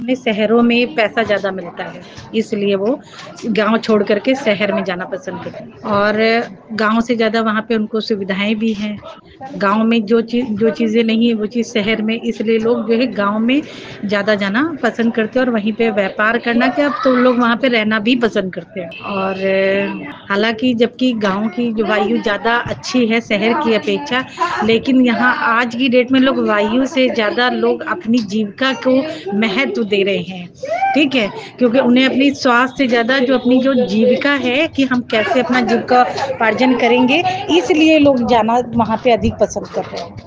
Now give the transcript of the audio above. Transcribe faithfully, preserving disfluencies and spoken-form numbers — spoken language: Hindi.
अपने शहरों में पैसा ज़्यादा मिलता है, इसलिए वो गाँव छोड़ कर के शहर में जाना पसंद करते हैं और गाँव से ज़्यादा वहाँ पे उनको सुविधाएँ भी हैं। गाँव में जो चीज़ जो चीज़ें नहीं है वो चीज़ शहर में, इसलिए लोग जो है गाँव में ज़्यादा जाना पसंद करते हैं और वहीं पे व्यापार करना क्या, अब तो लोग वहाँ पे रहना भी पसंद करते हैं। और हालाँकि जबकि गाँव की जो वायु ज़्यादा अच्छी है शहर की अपेक्षा, लेकिन यहाँ आज की डेट में लोग वायु से ज़्यादा लोग अपनी जीविका को महत्व दे रहे हैं, ठीक है? क्योंकि उन्हें अपनी स्वास्थ्य से ज़्यादा जो अपनी जो जीविका है कि हम कैसे अपना जीविकोपार्जन करेंगे, इसलिए लोग जाना वहाँ पे अधिक पसंद कर रहे हैं।